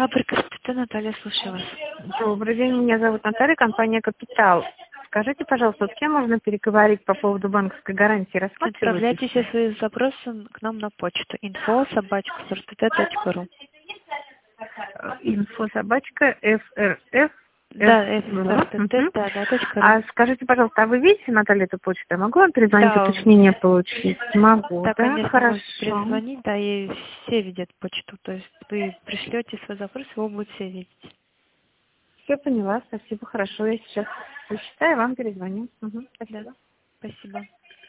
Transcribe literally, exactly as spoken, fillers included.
Фабрика СТТ, Наталья, слушаю вас. Добрый день, меня зовут Наталья, компания «Капитал». Скажите, пожалуйста, с кем можно переговорить по поводу банковской гарантии? Рассматриваете? Отправляйте все свои запросы к нам на почту info собачка сртт точка ру. Инфо собачка ФРФ. Да, ФРТТ, да, да, точка ру. А скажите, пожалуйста, а вы видите, Наталья, эту почту? Я могу вам перезвонить, Да. уточнение получить? Могу, Да, да? конечно, Хорошо. можете перезвонить, да, и все видят почту. То есть вы пришлете свой запрос, его будут все видеть. Все поняла, спасибо, хорошо. Я сейчас посчитаю, вам перезвоню. Угу, спасибо. Да, спасибо.